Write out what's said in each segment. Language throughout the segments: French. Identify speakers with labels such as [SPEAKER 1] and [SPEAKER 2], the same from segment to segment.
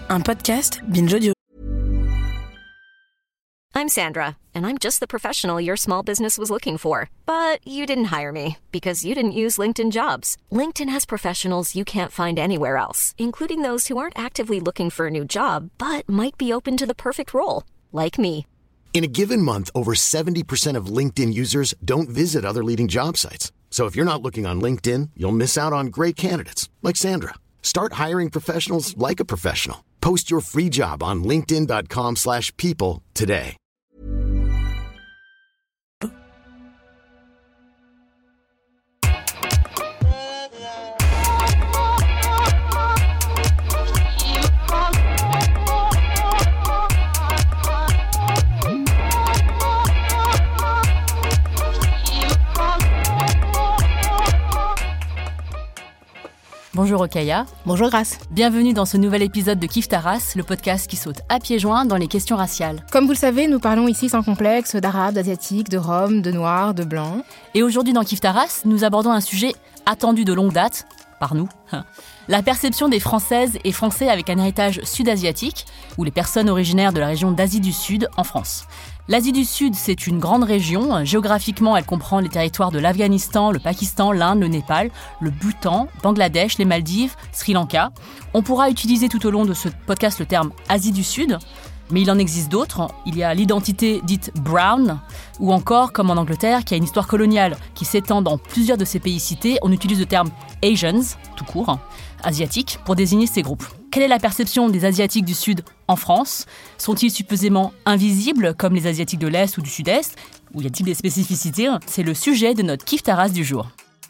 [SPEAKER 1] un podcast Binge Audio.
[SPEAKER 2] I'm Sandra, and I'm just the professional your small business was looking for. But you didn't hire me because you didn't use LinkedIn Jobs. LinkedIn has professionals you can't find anywhere else, including those who aren't actively looking for a new job, but might be open to the perfect role, like me.
[SPEAKER 3] In a given month, over 70% of LinkedIn users don't visit other leading job sites. So if you're not looking on LinkedIn, you'll miss out on great candidates like Sandra. Start hiring professionals like a professional. Post your free job on linkedin.com/people today.
[SPEAKER 4] Bonjour Rokhaya.
[SPEAKER 1] Bonjour Grace.
[SPEAKER 4] Bienvenue dans ce nouvel épisode de Kiffe ta race, le podcast qui saute à pieds joints dans les questions raciales.
[SPEAKER 1] Comme vous le savez, nous parlons ici sans complexe d'arabes, d'asiatiques, de roms, de noirs, de blancs.
[SPEAKER 4] Et aujourd'hui dans Kiffe ta race, nous abordons un sujet attendu de longue date, par nous, la perception des Françaises et Français avec un héritage sud-asiatique, ou les personnes originaires de la région d'Asie du Sud en France. L'Asie du Sud, c'est une grande région. Géographiquement, elle comprend les territoires de l'Afghanistan, le Pakistan, l'Inde, le Népal, le Bhoutan, Bangladesh, les Maldives, Sri Lanka. On pourra utiliser tout au long de ce podcast le terme Asie du Sud, mais il en existe d'autres. Il y a l'identité dite brown, ou encore, comme en Angleterre, qui a une histoire coloniale qui s'étend dans plusieurs de ces pays cités. On utilise le terme Asians, tout court, asiatiques, pour désigner ces groupes. Quelle est la perception des Asiatiques du Sud en France ? Sont-ils supposément invisibles, comme les Asiatiques de l'Est ou du Sud-Est ? Ou y a-t-il des spécificités ? C'est le sujet de notre Kiffe ta race du jour.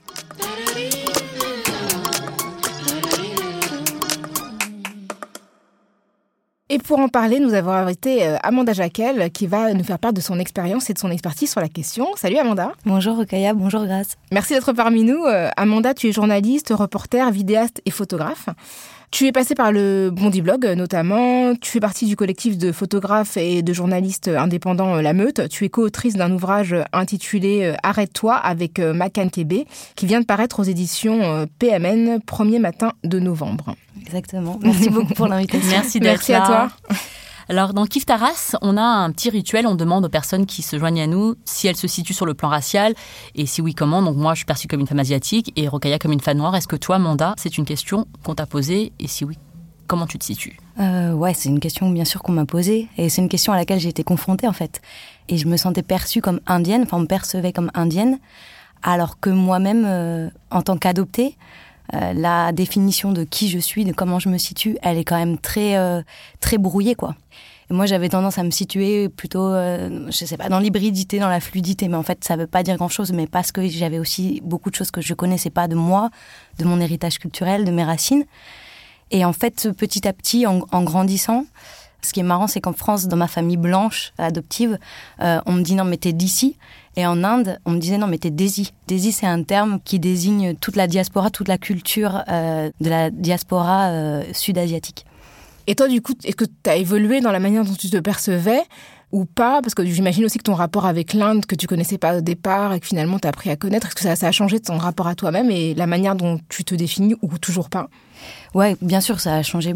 [SPEAKER 1] Et pour en parler, nous avons invité Amanda Jacquel qui va nous faire part de son expérience et de son expertise sur la question. Salut Amanda.
[SPEAKER 5] Bonjour Rokhaya, bonjour Grace.
[SPEAKER 1] Merci d'être parmi nous. Amanda, tu es journaliste, reporter, vidéaste et photographe. Tu es passée par le Bondi Blog notamment, tu fais partie du collectif de photographes et de journalistes indépendants La Meute. Tu es co-autrice d'un ouvrage intitulé « Arrête-toi » avec Makan Kébé, qui vient de paraître aux éditions PMN, premier matin de novembre.
[SPEAKER 5] Exactement, merci beaucoup pour l'invitation.
[SPEAKER 4] Merci d'être
[SPEAKER 1] Merci
[SPEAKER 4] là.
[SPEAKER 1] à toi.
[SPEAKER 4] Alors, dans Kiffe ta race, on a un petit rituel. On demande aux personnes qui se joignent à nous si elles se situent sur le plan racial et si oui, comment. Donc moi, je suis perçue comme une femme asiatique et Rokhaya comme une femme noire. Est-ce que toi, Amanda, c'est une question qu'on t'a posée et si oui, comment tu te situes ?
[SPEAKER 5] Ouais, c'est une question bien sûr qu'on m'a posée et c'est une question à laquelle j'ai été confrontée en fait. Et je me sentais perçue comme indienne, enfin on me percevait comme indienne, alors que moi-même, en tant qu'adoptée, la définition de qui je suis, de comment je me situe, elle est quand même très brouillée, quoi. Et moi, j'avais tendance à me situer plutôt, je sais pas, dans l'hybridité, dans la fluidité, mais en fait, ça veut pas dire grand-chose, mais parce que j'avais aussi beaucoup de choses que je connaissais pas de moi, de mon héritage culturel, de mes racines. Et en fait, petit à petit, en grandissant, ce qui est marrant, c'est qu'en France, dans ma famille blanche, adoptive, on me dit « non, mais t'es d'ici ». Et en Inde, on me disait « non, mais t'es Desi ». Desi, c'est un terme qui désigne toute la diaspora, toute la culture de la diaspora sud-asiatique.
[SPEAKER 1] Et toi, du coup, est-ce que tu as évolué dans la manière dont tu te percevais ou pas ? Parce que j'imagine aussi que ton rapport avec l'Inde, que tu connaissais pas au départ et que finalement tu as appris à connaître, est-ce que ça a changé ton rapport à toi-même et la manière dont tu te définis ou toujours pas ?
[SPEAKER 5] Ouais, bien sûr, ça a changé.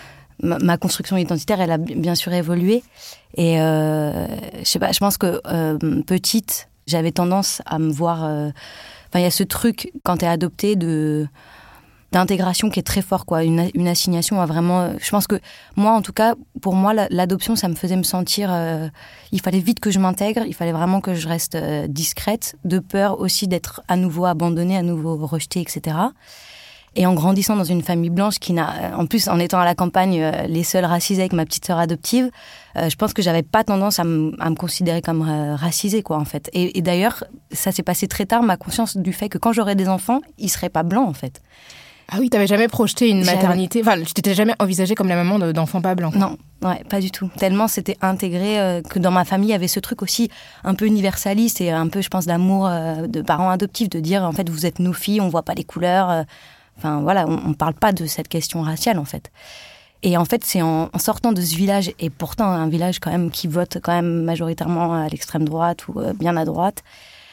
[SPEAKER 5] Ma construction identitaire, elle a bien sûr évolué. Et je sais pas, je pense que petite, j'avais tendance à me voir... Enfin, il y a ce truc, quand t'es adoptée, d'intégration qui est très fort, quoi. Une assignation à vraiment... Je pense que moi, en tout cas, pour moi, l'adoption, ça me faisait me sentir... il fallait vite que je m'intègre, il fallait vraiment que je reste discrète, de peur aussi d'être à nouveau abandonnée, à nouveau rejetée, etc. Et en grandissant dans une famille blanche qui n'a... En plus, en étant à la campagne, les seuls racisés avec ma petite sœur adoptive, je pense que j'avais pas tendance à me considérer comme racisée, quoi, en fait. Et d'ailleurs, ça s'est passé très tard, ma conscience du fait que quand j'aurais des enfants, ils seraient pas blancs, en fait.
[SPEAKER 1] Ah oui, t'avais jamais projeté une maternité, enfin, tu t'étais jamais envisagée comme la maman d'enfants pas blancs.
[SPEAKER 5] Non, ouais, pas du tout. Tellement c'était intégré que dans ma famille, il y avait ce truc aussi un peu universaliste et un peu, je pense, d'amour de parents adoptifs, de dire, en fait, vous êtes nos filles, on voit pas les couleurs. Enfin, voilà, on parle pas de cette question raciale, en fait. Et en fait, c'est en sortant de ce village, et pourtant un village quand même qui vote quand même majoritairement à l'extrême droite ou bien à droite,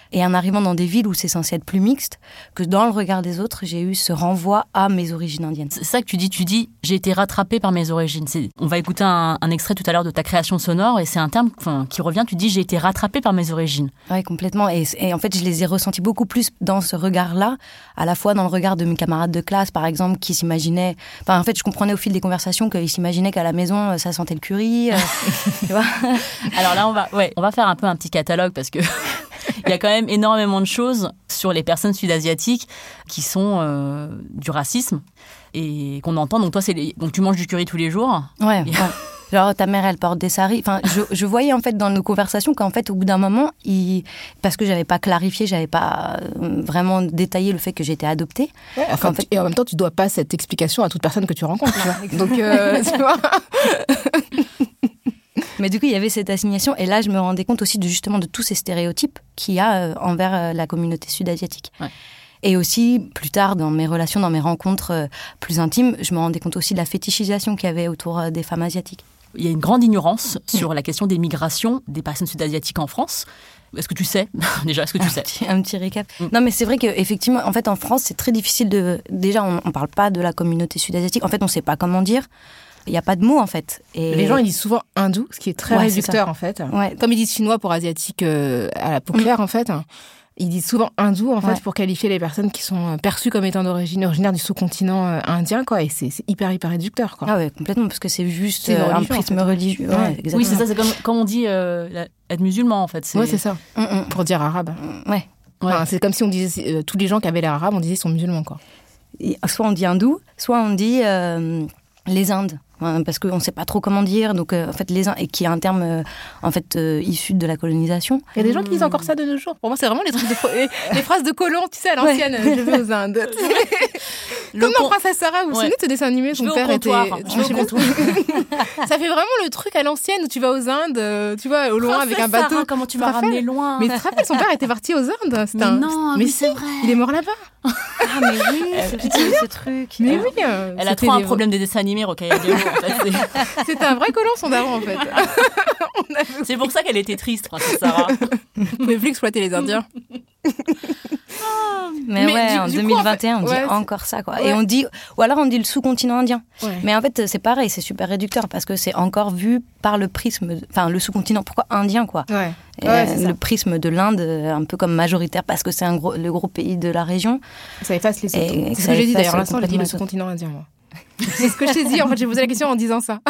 [SPEAKER 5] Et en arrivant dans des villes où c'est censé être plus mixte, que dans le regard des autres, j'ai eu ce renvoi à mes origines indiennes.
[SPEAKER 4] C'est ça que tu dis, j'ai été rattrapée par mes origines. On va écouter un extrait tout à l'heure de ta création sonore, et c'est un terme qui revient, tu dis, j'ai été rattrapée par mes origines.
[SPEAKER 5] Oui, complètement. Et en fait, je les ai ressentis beaucoup plus dans ce regard-là, à la fois dans le regard de mes camarades de classe, par exemple, qui s'imaginaient... Enfin, en fait, je comprenais au fil des conversations qu'ils s'imaginaient qu'à la maison, ça sentait le curry, tu vois.
[SPEAKER 4] Alors là, on va faire un peu un petit catalogue, parce que... Il y a quand même énormément de choses sur les personnes sud-asiatiques qui sont du racisme et qu'on entend. Donc toi, donc tu manges du curry tous les jours.
[SPEAKER 5] Ouais. Genre ta mère, elle porte des saris. Enfin, je voyais en fait dans nos conversations qu'en fait, au bout d'un moment, parce que j'avais pas clarifié, j'avais pas vraiment détaillé le fait que j'étais adoptée.
[SPEAKER 1] Ouais, enfin, et en même temps, tu dois pas cette explication à toute personne que tu rencontres. Tu vois. Donc, tu vois.
[SPEAKER 5] Mais du coup, il y avait cette assignation. Et là, je me rendais compte aussi justement de tous ces stéréotypes qu'il y a envers la communauté sud-asiatique. Ouais. Et aussi, plus tard, dans mes relations, dans mes rencontres plus intimes, je me rendais compte aussi de la fétichisation qu'il y avait autour des femmes asiatiques.
[SPEAKER 4] Il y a une grande ignorance sur la question des migrations des personnes sud-asiatiques en France. Est-ce que tu sais déjà, est-ce que tu sais
[SPEAKER 5] un petit récap. Non, mais c'est vrai qu'effectivement, en fait, en France, c'est très difficile de... Déjà, on ne parle pas de la communauté sud-asiatique. En fait, on ne sait pas comment dire. Il n'y a pas de mots, en fait. Et...
[SPEAKER 1] Les gens, ils disent souvent hindou, ce qui est très réducteur, en fait. Ouais. Comme ils disent chinois pour asiatique à la peau claire, en fait. Ils disent souvent hindou, en fait, pour qualifier les personnes qui sont perçues comme étant originaires du sous-continent indien, quoi. Et c'est hyper réducteur, quoi.
[SPEAKER 5] Ah ouais, complètement, parce que c'est juste un prisme religieux. Ouais,
[SPEAKER 4] oui, c'est ça, c'est comme on dit être musulman, en fait.
[SPEAKER 1] Oui, c'est ça. Pour dire arabe.
[SPEAKER 5] Ouais.
[SPEAKER 1] Enfin, c'est comme si on disait, tous les gens qui avaient l'air arabe, on disait sont musulmans, quoi.
[SPEAKER 5] Et soit on dit hindou, soit on dit les Indes. Parce qu'on ne sait pas trop comment dire, donc en fait les Indes, et qui est un terme issu de la colonisation.
[SPEAKER 1] Il y a des gens qui disent encore ça de nos jours. Pour moi, c'est vraiment les phrases de colons, tu sais, à l'ancienne. Je vais aux Indes. Comme dans Princesse Sarah, vous vous souvenez de ce dessin animé, son père était. Ça fait vraiment le truc à l'ancienne où tu vas aux Indes, tu vois, au loin avec un bateau.
[SPEAKER 4] Sarah, comment tu m'as ramené loin.
[SPEAKER 1] Mais tu te rappelles, son père était parti aux Indes.
[SPEAKER 4] Mais c'est vrai.
[SPEAKER 1] Il est mort là-bas.
[SPEAKER 5] Ah mais oui, ce truc.
[SPEAKER 1] Mais oui.
[SPEAKER 4] Elle a trop un problème des dessins animés, Rokhaya Diallo. En fait,
[SPEAKER 1] c'était un vrai colon, son daron, en fait.
[SPEAKER 4] C'est pour ça qu'elle était triste, Princesse Sarah.
[SPEAKER 1] Vous pouvez plus exploiter les Indiens.
[SPEAKER 5] Mais ouais, en 2021, on dit encore ça, quoi. Ouais. Et on dit, ou alors on dit le sous-continent indien. Ouais. Mais en fait, c'est pareil, c'est super réducteur parce que c'est encore vu par le prisme, enfin le sous-continent. Pourquoi indien, quoi.
[SPEAKER 1] Ouais.
[SPEAKER 5] Le prisme de l'Inde, un peu comme majoritaire parce que c'est le gros pays de la région.
[SPEAKER 1] Ça efface les autres. C'est ce que j'ai dit d'ailleurs. L'instant, j'ai dit le sous-continent indien, moi. C'est ce que je t'ai dit. En fait, j'ai posé la question en disant ça.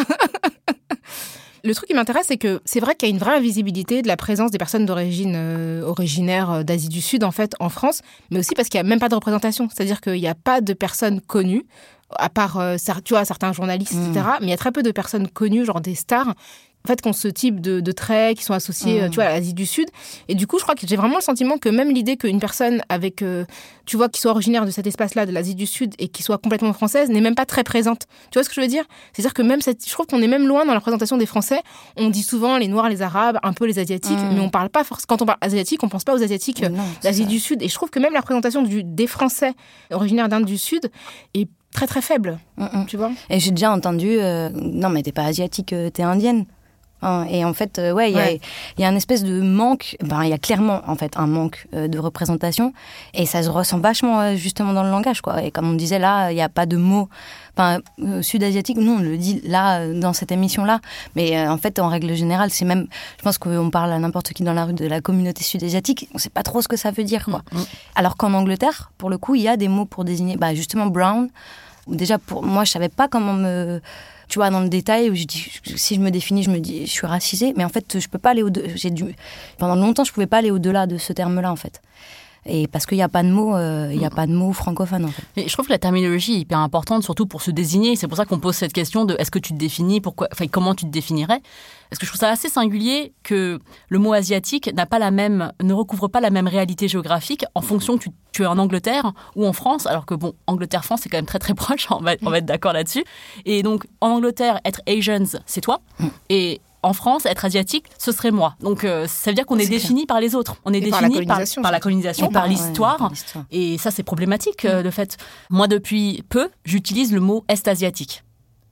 [SPEAKER 1] Le truc qui m'intéresse, c'est que c'est vrai qu'il y a une vraie invisibilité de la présence des personnes d'origine originaires d'Asie du Sud, en fait, en France, mais aussi parce qu'il n'y a même pas de représentation. C'est-à-dire qu'il n'y a pas de personnes connues, à part, tu vois, certains journalistes, etc. Mais il y a très peu de personnes connues, genre des stars, en fait, qui ont ce type de traits, qui sont associés, tu vois, à l'Asie du Sud. Et du coup, je crois que j'ai vraiment le sentiment que même l'idée qu'une personne avec, tu vois, qui soit originaire de cet espace-là, de l'Asie du Sud, et qui soit complètement française, n'est même pas très présente. Tu vois ce que je veux dire ? C'est-à-dire que même je trouve qu'on est même loin dans la représentation des Français. On dit souvent les Noirs, les Arabes, un peu les Asiatiques, mais on parle pas forcément. Quand on parle asiatique, on pense pas aux Asiatiques d'Asie du Sud. Et je trouve que même la représentation des Français originaires d'Inde du Sud est très très faible. Tu vois ?
[SPEAKER 5] Et j'ai déjà entendu, non mais t'es pas asiatique, t'es indienne. Et en fait, il y a une espèce de manque, il y a clairement en fait un manque de représentation et ça se ressent vachement justement dans le langage, quoi. Et comme on disait là, il n'y a pas de mots sud-asiatique, nous on le dit là dans cette émission-là, mais en fait en règle générale, c'est même, je pense qu'on parle à n'importe qui dans la rue de la communauté sud-asiatique, on ne sait pas trop ce que ça veut dire, quoi. Alors qu'en Angleterre, pour le coup, il y a des mots pour désigner, justement brown. Déjà pour moi, je savais pas comment me... Tu vois, dans le détail, où je dis, si je me définis, je me dis, je suis racisée. Mais en fait, je peux pas aller au-delà. Pendant longtemps, je pouvais pas aller au-delà de ce terme-là, en fait. Et parce qu'il n'y a pas de mots, francophones, en fait.
[SPEAKER 4] Et je trouve que la terminologie est hyper importante, surtout pour se désigner. C'est pour ça qu'on pose cette question de est-ce que tu te définis, comment tu te définirais. Parce que je trouve ça assez singulier que le mot asiatique ne recouvre pas la même réalité géographique en fonction que tu es en Angleterre ou en France, alors que bon, Angleterre-France, c'est quand même très très proche, on va être d'accord là-dessus. Et donc, en Angleterre, être Asians, c'est toi. Et en France, être asiatique, ce serait moi. Donc, ça veut dire qu'on est défini par les autres. On est défini par la colonisation, par l'histoire. Et ça, c'est problématique, de fait. Moi, depuis peu, j'utilise le mot est-asiatique.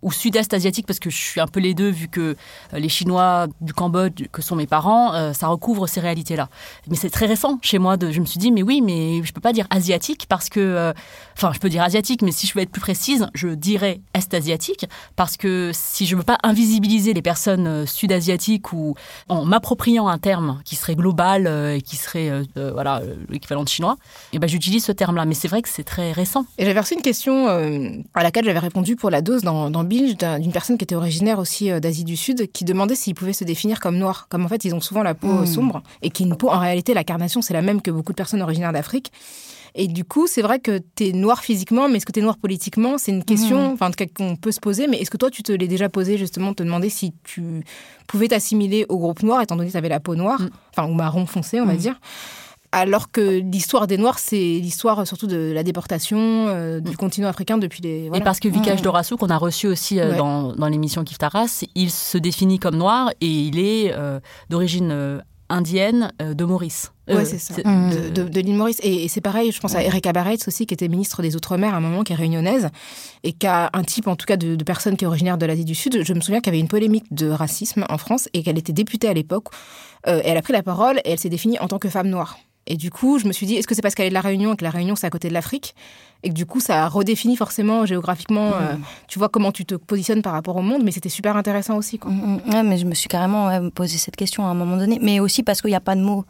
[SPEAKER 4] ou sud-est asiatique, parce que je suis un peu les deux, vu que les Chinois du Cambodge, que sont mes parents, ça recouvre ces réalités-là. Mais c'est très récent chez moi. Je me suis dit, mais oui, mais je peux pas dire asiatique, parce que... je peux dire asiatique, mais si je veux être plus précise, je dirais est-asiatique, parce que si je veux pas invisibiliser les personnes sud-asiatiques ou en m'appropriant un terme qui serait global et qui serait l'équivalent de chinois, et ben j'utilise ce terme-là. Mais c'est vrai que c'est très récent.
[SPEAKER 1] Et j'avais reçu une question à laquelle j'avais répondu pour la dose dans Binge d'une personne qui était originaire aussi d'Asie du Sud, qui demandait s'ils pouvaient se définir comme noirs. Comme en fait, ils ont souvent la peau sombre et qui une peau, en réalité, la carnation, c'est la même que beaucoup de personnes originaires d'Afrique. Et du coup, c'est vrai que t'es noir physiquement, mais est-ce que t'es noir politiquement ? C'est une question, en tout cas, qu'on peut se poser. Mais est-ce que toi, tu te l'es déjà posé, justement, te demander si tu pouvais t'assimiler au groupe noir, étant donné que t'avais la peau noire, ou marron foncé, on va dire, alors que l'histoire des Noirs, c'est l'histoire surtout de la déportation du continent africain depuis les...
[SPEAKER 4] Voilà. Et parce que Vikash Dorasu, qu'on a reçu aussi dans l'émission Kif Taras, il se définit comme noir et il est d'origine indienne de Maurice.
[SPEAKER 1] Ouais, c'est ça, de l'île Maurice. Et c'est pareil, je pense à Erika Barretz aussi, qui était ministre des Outre-mer à un moment, qui est réunionnaise, et qui a un type, en tout cas, de personne qui est originaire de l'Asie du Sud. Je me souviens qu'il y avait une polémique de racisme en France et qu'elle était députée à l'époque. Elle a pris la parole et elle s'est définie en tant que femme noire. Et du coup, je me suis dit, est-ce que c'est parce qu'elle est de la Réunion et que la Réunion, c'est à côté de l'Afrique ? Et que du coup, ça redéfinit forcément géographiquement, tu vois, comment tu te positionnes par rapport au monde. Mais c'était super intéressant aussi, quoi.
[SPEAKER 5] Ouais, mais je me suis carrément posé cette question à un moment donné. Mais aussi parce qu'il n'y a pas de mots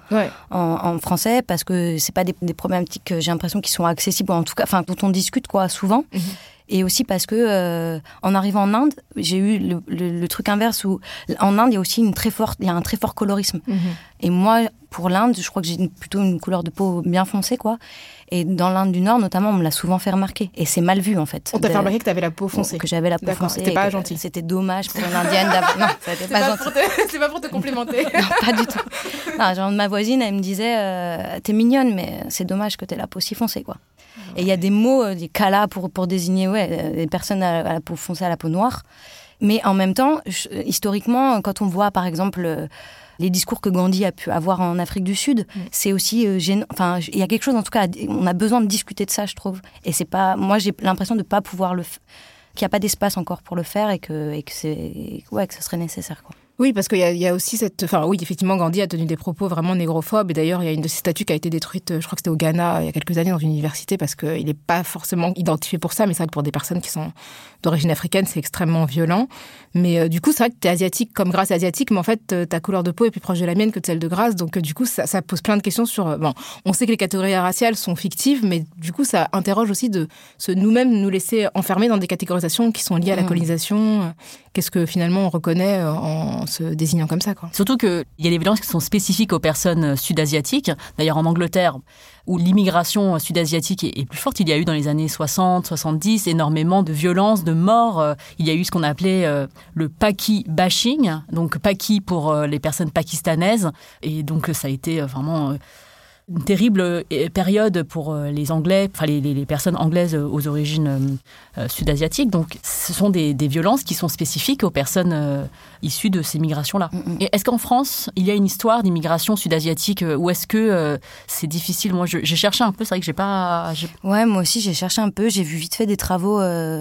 [SPEAKER 5] en français, parce que c'est pas des problématiques, j'ai l'impression, qui sont accessibles, en tout cas, dont on discute, quoi, souvent. Et aussi parce que, en arrivant en Inde, j'ai eu le truc inverse où, en Inde, il y a aussi un très fort colorisme. Et moi, pour l'Inde, je crois que j'ai plutôt une couleur de peau bien foncée, quoi. Et dans l'Inde du Nord, notamment, on me l'a souvent fait remarquer. Et c'est mal vu, en fait.
[SPEAKER 1] On t'a fait remarquer que t'avais la peau foncée.
[SPEAKER 5] Que j'avais la peau foncée.
[SPEAKER 1] C'était pas gentil.
[SPEAKER 5] C'était dommage pour une Indienne d'avoir... Non, c'était pas gentil.
[SPEAKER 1] C'est pas pour te complimenter.
[SPEAKER 5] Non, pas du tout. Non, genre, ma voisine, elle me disait t'es mignonne, mais c'est dommage que t'aies la peau si foncée, quoi. Et il y a des mots, des kala pour désigner les personnes à la peau foncée, à la peau noire. Mais en même temps, historiquement, quand on voit, par exemple... les discours que Gandhi a pu avoir en Afrique du Sud, c'est aussi gênant. Enfin, il y a quelque chose, en tout cas, on a besoin de discuter de ça, je trouve. Et c'est pas... Moi, j'ai l'impression de ne pas pouvoir qu'il n'y a pas d'espace encore pour le faire et que ça serait nécessaire, quoi.
[SPEAKER 1] Oui, parce qu'il y a aussi cette... Enfin, oui, effectivement, Gandhi a tenu des propos vraiment négrophobes. Et d'ailleurs, il y a une de ses statues qui a été détruite, je crois que c'était au Ghana, il y a quelques années, dans une université, parce qu'il n'est pas forcément identifié pour ça. Mais c'est vrai que pour des personnes qui sont d'origine africaine, c'est extrêmement violent. Mais du coup, c'est vrai que tu es asiatique comme Grace est asiatique, mais en fait, ta couleur de peau est plus proche de la mienne que de celle de Grace. Donc, du coup, ça pose plein de questions sur... Bon, on sait que les catégories raciales sont fictives, mais du coup, ça interroge aussi de nous-mêmes nous laisser enfermer dans des catégorisations qui sont liées à la colonisation. Qu'est-ce que finalement on reconnaît en se désignant comme ça, quoi.
[SPEAKER 4] Surtout qu'il y a des violences qui sont spécifiques aux personnes sud-asiatiques. D'ailleurs, en Angleterre, où l'immigration sud-asiatique est plus forte, il y a eu dans les années 60, 70 énormément de violences, de morts. Il y a eu ce qu'on appelait le Paki bashing, donc Paki pour les personnes pakistanaises. Et donc, ça a été vraiment... une terrible période pour les Anglais, enfin les personnes anglaises aux origines sud-asiatiques. Donc, ce sont des violences qui sont spécifiques aux personnes issues de ces migrations-là. Et est-ce qu'en France, il y a une histoire d'immigration sud-asiatique ou est-ce que c'est difficile ? Moi, j'ai cherché un peu, c'est vrai que j'ai pas...
[SPEAKER 5] Ouais, moi aussi, j'ai cherché un peu. J'ai vu vite fait des travaux...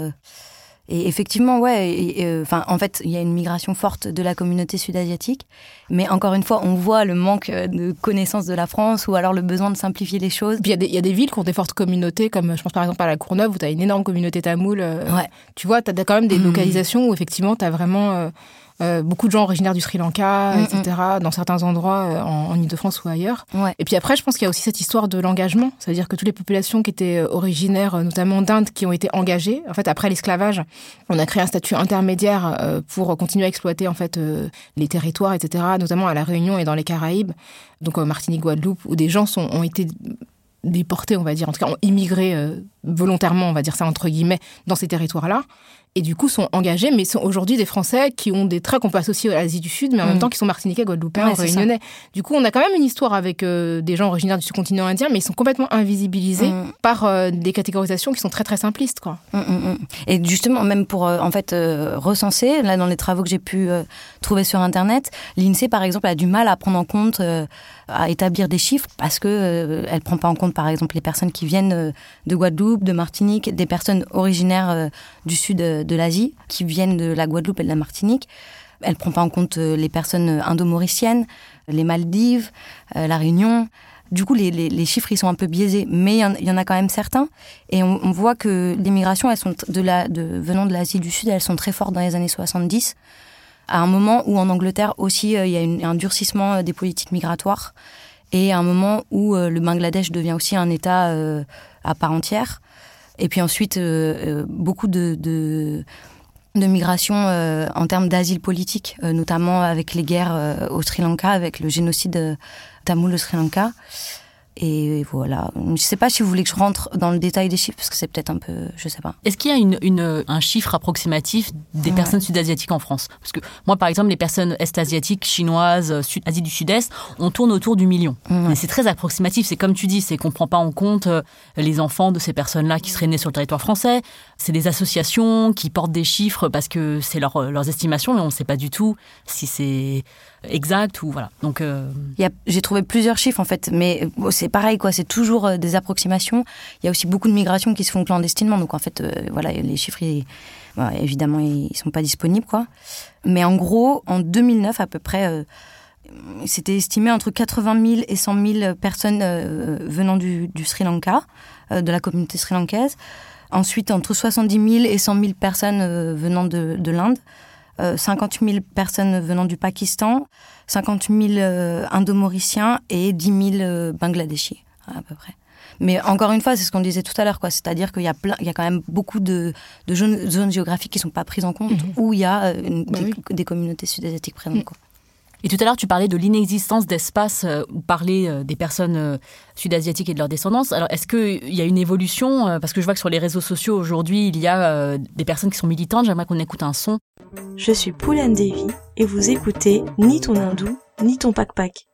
[SPEAKER 5] Et effectivement, en fait, il y a une migration forte de la communauté sud-asiatique. Mais encore une fois, on voit le manque de connaissance de la France ou alors le besoin de simplifier les choses.
[SPEAKER 1] Puis il y a des villes qui ont des fortes communautés, comme je pense par exemple à la Courneuve, où tu as une énorme communauté tamoule. Tu vois, tu as quand même des localisations où effectivement, tu as vraiment... beaucoup de gens originaires du Sri Lanka, etc., dans certains endroits en Ile-de-France ou ailleurs.
[SPEAKER 5] Ouais.
[SPEAKER 1] Et puis après, je pense qu'il y a aussi cette histoire de l'engagement. C'est-à-dire que toutes les populations qui étaient originaires, notamment d'Inde, qui ont été engagées. En fait, après l'esclavage, on a créé un statut intermédiaire pour continuer à exploiter en fait les territoires, etc., notamment à La Réunion et dans les Caraïbes, donc Martinique, Guadeloupe, où des gens ont été déportés, on va dire, en tout cas ont immigré volontairement, on va dire ça entre guillemets, dans ces territoires-là. Et du coup, sont engagés, mais sont aujourd'hui des Français qui ont des traits qu'on peut associer à l'Asie du Sud, mais en même temps qui sont martiniquais, guadeloupéens, réunionnais. Du coup, on a quand même une histoire avec des gens originaires du sous-continent indien, mais ils sont complètement invisibilisés par des catégorisations qui sont très, très simplistes, quoi.
[SPEAKER 5] Et justement, même pour, recenser, là, dans les travaux que j'ai pu trouver sur Internet, l'INSEE, par exemple, a du mal à prendre en compte, à établir des chiffres, parce que elle prend pas en compte, par exemple, les personnes qui viennent de Guadeloupe, de Martinique, des personnes originaires du sud de l'Asie, qui viennent de la Guadeloupe et de la Martinique. Elle ne prend pas en compte les personnes indo-mauriciennes, les Maldives, la Réunion. Du coup, les chiffres, ils sont un peu biaisés, mais il y en a quand même certains. Et on voit que les migrations, elles sont venant de l'Asie du Sud, elles sont très fortes dans les années 70, à un moment où en Angleterre aussi, il y a un durcissement des politiques migratoires, et à un moment où le Bangladesh devient aussi un État à part entière. Et puis ensuite, beaucoup de migration en termes d'asile politique, notamment avec les guerres au Sri Lanka, avec le génocide tamoul au Sri Lanka. Et voilà. Je ne sais pas si vous voulez que je rentre dans le détail des chiffres, parce que c'est peut-être un peu... Je ne sais pas.
[SPEAKER 4] Est-ce qu'il y a un chiffre approximatif des personnes sud-asiatiques en France ? Parce que moi, par exemple, les personnes est-asiatiques, chinoises, Asie du Sud-Est, on tourne autour du million. Mais c'est très approximatif. C'est comme tu dis, c'est qu'on ne prend pas en compte les enfants de ces personnes-là qui seraient nés sur le territoire français. C'est des associations qui portent des chiffres parce que c'est leurs estimations, mais on ne sait pas du tout si c'est exact ou voilà. Donc,
[SPEAKER 5] j'ai trouvé plusieurs chiffres, en fait, mais c'est pareil, quoi. C'est toujours des approximations. Il y a aussi beaucoup de migrations qui se font clandestinement. Donc, en fait, voilà, les chiffres, évidemment, ils ne sont pas disponibles, quoi. Mais en gros, en 2009, à peu près, c'était estimé entre 80 000 et 100 000 personnes venant du Sri Lanka, de la communauté sri-lankaise. Ensuite, entre 70 000 et 100 000 personnes venant de l'Inde. 50 000 personnes venant du Pakistan, 50 000 Indo-Mauriciens et 10 000 Bangladeshis, à peu près. Mais encore une fois, c'est ce qu'on disait tout à l'heure, quoi. C'est-à-dire qu'il y a quand même beaucoup de zones géographiques qui ne sont pas prises en compte, où il y a des communautés sud-asiatiques présentes, quoi.
[SPEAKER 4] Et tout à l'heure, tu parlais de l'inexistence d'espace où parler des personnes sud-asiatiques et de leur descendance. Alors, est-ce qu'il y a une évolution ? Parce que je vois que sur les réseaux sociaux, aujourd'hui, il y a des personnes qui sont militantes. J'aimerais qu'on écoute un son.
[SPEAKER 6] Je suis Poulan Devi et vous écoutez Ni ton hindou, ni ton pak-pak.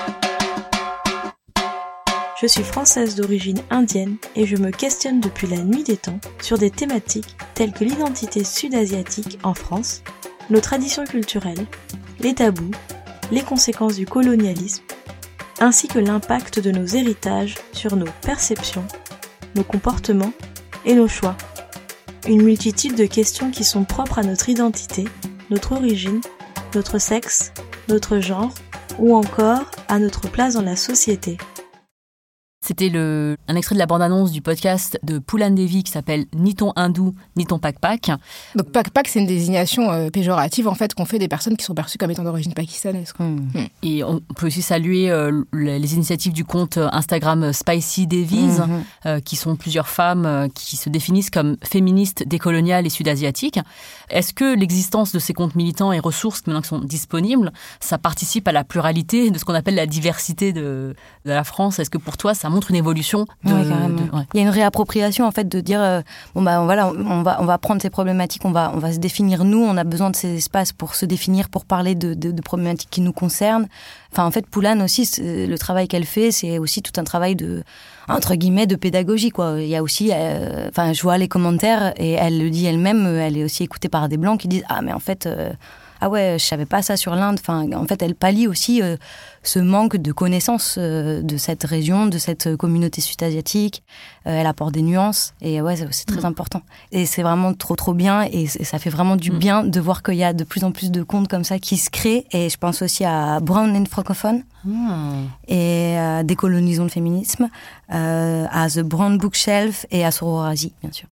[SPEAKER 6] Je suis française d'origine indienne et je me questionne depuis la nuit des temps sur des thématiques telles que l'identité sud-asiatique en France, nos traditions culturelles, les tabous, les conséquences du colonialisme, ainsi que l'impact de nos héritages sur nos perceptions, nos comportements et nos choix. Une multitude de questions qui sont propres à notre identité, notre origine, notre sexe, notre genre ou encore à notre place dans la société.
[SPEAKER 4] C'était un extrait de la bande-annonce du podcast de Poulan Devi qui s'appelle « Ni ton hindou, ni ton pak-pak ».
[SPEAKER 1] Donc pak-pak, c'est une désignation péjorative en fait qu'on fait des personnes qui sont perçues comme étant d'origine pakistanaise.
[SPEAKER 4] Et on peut aussi saluer les initiatives du compte Instagram Spicy Devis, qui sont plusieurs femmes qui se définissent comme féministes, décoloniales et sud-asiatiques. Est-ce que l'existence de ces comptes militants et ressources maintenant qui sont disponibles, ça participe à la pluralité de ce qu'on appelle la diversité de la France ? Est-ce que pour toi, ça montre une évolution
[SPEAKER 5] carrément. Il y a une réappropriation en fait de dire on va prendre ces problématiques, on va se définir nous, on a besoin de ces espaces pour se définir, pour parler de problématiques qui nous concernent. Enfin en fait Poulan aussi le travail qu'elle fait, c'est aussi tout un travail de entre guillemets de pédagogie, quoi. Il y a aussi je vois les commentaires et elle le dit elle-même, elle est aussi écoutée par des blancs qui disent mais en fait ah ouais, je savais pas ça sur l'Inde. Enfin, en fait, elle pallie aussi ce manque de connaissance de cette région, de cette communauté sud-asiatique. Elle apporte des nuances et ouais, c'est très important. Et c'est vraiment trop bien et ça fait vraiment du bien de voir qu'il y a de plus en plus de comptes comme ça qui se créent. Et je pense aussi à Brown and Francophone et Décolonisons le féminisme, à The Brown Bookshelf et à Sororasi, bien sûr.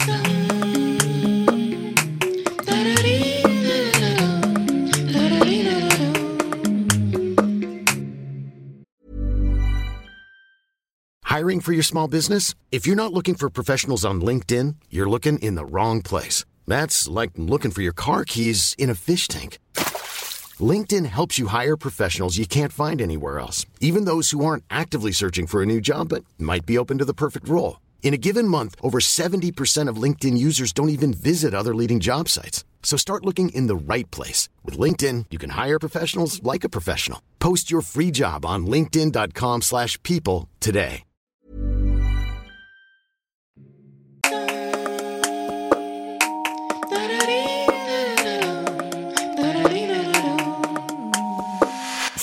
[SPEAKER 3] Hiring for your small business? If you're not looking for professionals on LinkedIn, you're looking in the wrong place. That's like looking for your car keys in a fish tank. LinkedIn helps you hire professionals you can't find anywhere else, even those who aren't actively searching for a new job but might be open to the perfect role. In a given month, over 70% of LinkedIn users don't even visit other leading job sites. So start looking in the right place. With LinkedIn, you can hire professionals like a professional. Post your free job on linkedin.com/people today.